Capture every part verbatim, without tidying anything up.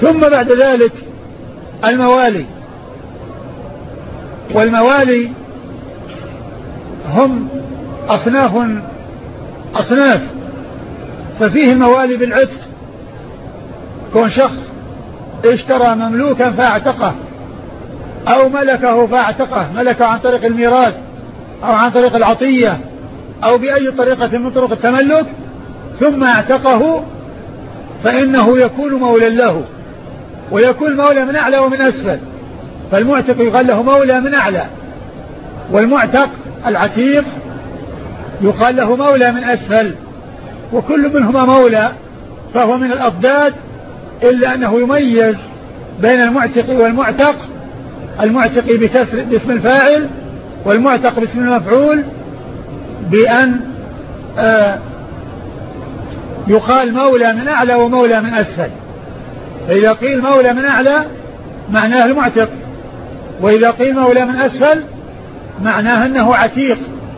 ثم بعد ذلك الموالي، والموالي هم أصناف أصناف ففيه الموالي بالعتق، كون شخص اشترى مملوكا فاعتقه أو ملكه فاعتقه، ملكه عن طريق الميراث أو عن طريق العطية أو بأي طريقة من طرق التملك ثم اعتقه، فإنه يكون مولى له، ويكون مولى من أعلى ومن أسفل. فالمعتق يقال له مولى من أعلى، والمعتق العتيق يقال له مولى من أسفل، وكل منهما مولى، فهو من الأضداد، إلا أنه يميز بين المعتق والمعتق، المعتق بكسر باسم الفاعل والمعتق باسم المفعول، بأن آه يقال مولى من أعلى ومولى من أسفل. فإذا قيل مولى من أعلى معناه المعتق، وإذا قيل مولى من أسفل معناه أنه عتيق.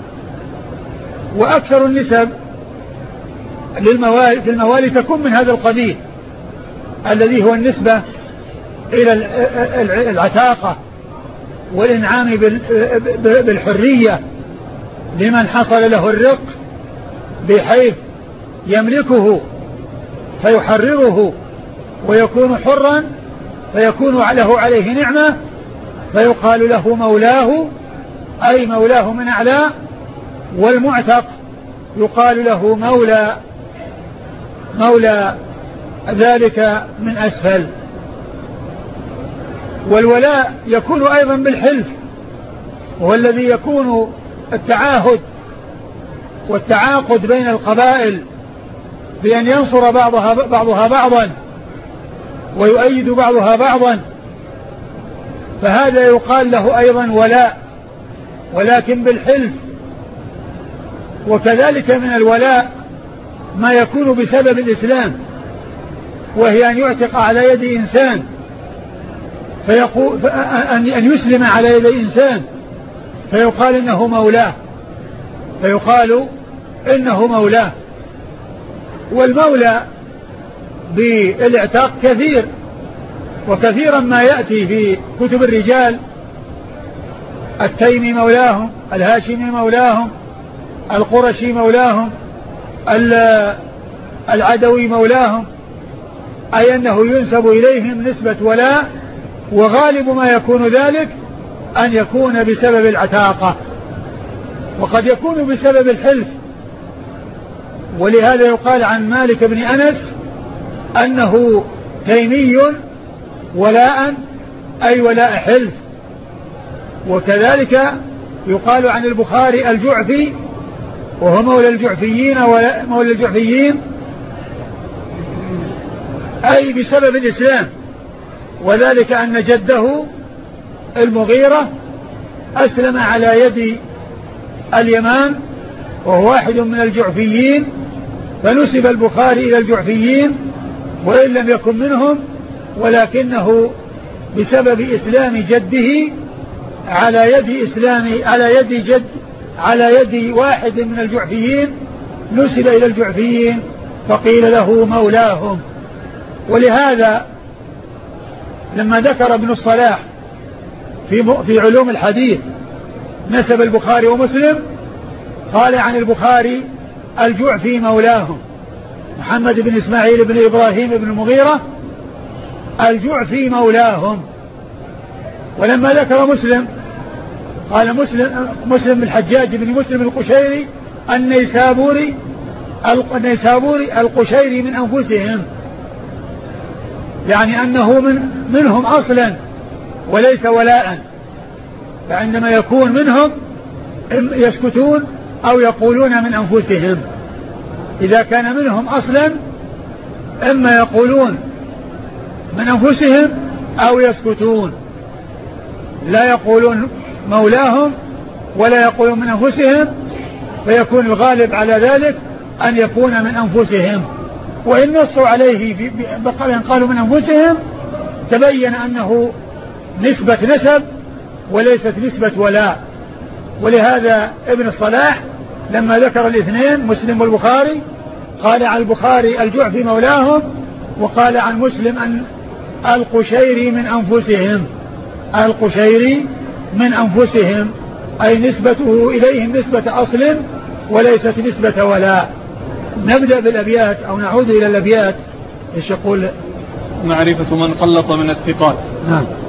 وأكثر النسب للموالي في الموالي تكون من هذا القبيل الذي هو النسبة إلى العتاقة والإنعام بالحرية لمن حصل له الرق بحيث يملكه فيحرره ويكون حرا، فيكون له عليه نعمة، فيقال له مولاه، أي مولاه من أعلى. والمعتق يقال له مولى مولى ذلك من أسفل. والولاء يكون أيضا بالحلف، وهو الذي يكون التعاهد والتعاقد بين القبائل بأن ينصر بعضها بعضها بعضا ويؤيد بعضها بعضا، فهذا يقال له أيضا ولاء، ولكن بالحلف. وكذلك من الولاء ما يكون بسبب الإسلام، وهي أن يعتق على يد إنسان فيقول أن يسلم على يد إنسان فيقال إنه مولاه، فيقال إنه مولاه. والمولى بالاعتاق كثير، وكثيرا ما يأتي في كتب الرجال: التيمي مولاهم، الهاشمي مولاهم، القرشي مولاهم، العدوي مولاهم، أي أنه ينسب إليهم نسبة ولاء. وغالب ما يكون ذلك أن يكون بسبب العتاقة، وقد يكون بسبب الحلف. ولهذا يقال عن مالك بن أنس أنه تيمي ولاء، أي ولاء حلف. وكذلك يقال عن البخاري الجعفي، وهو مولى الجعفيين مولى الجعفيين أي بسبب الإسلام، وذلك أن جده المغيرة أسلم على يد اليمان، وهو واحد من الجعفيين، فنسب البخاري إلى الجعفيين وإن لم يكن منهم، ولكنه بسبب إسلام جده على يد إسلام على يد جد على يد واحد من الجعفيين نسب إلى الجعفيين فقيل له مولاهم. ولهذا لما ذكر ابن الصلاح في في علوم الحديث نسب البخاري ومسلم قال عن البخاري الجعفي مولاهم، محمد بن إسماعيل بن إبراهيم بن المغيرة الجعفي مولاهم. ولما ذكر مسلم قال مسلم مسلم بن الحجاج بن مسلم القشيري النيسابوري النيسابوري القشيري من أنفسهم، يعني أنه من منهم أصلا وليس ولاء. فعندما يكون منهم يسكتون أو يقولون من أنفسهم. إذا كان منهم أصلا إما يقولون من أنفسهم أو يسكتون، لا يقولون مولاهم ولا يقولون من أنفسهم، فيكون الغالب على ذلك أن يكون من أنفسهم. وإن نصوا عليه بقى قالوا من أنفسهم تبين أنه نسبة نسب وليست نسبة ولاء. ولهذا ابن الصلاح لما ذكر الاثنين مسلم والبخاري قال عن البخاري الجعفي مولاهم، وقال عن مسلم أن القشيري من أنفسهم، القشيري من أنفسهم، أي نسبته إليهم نسبة أصل وليست نسبة ولاء. نبدأ بالأبيات أو نعود إلى الأبيات. إيش يقول؟ معرفة من قلط من الثقات. نعم.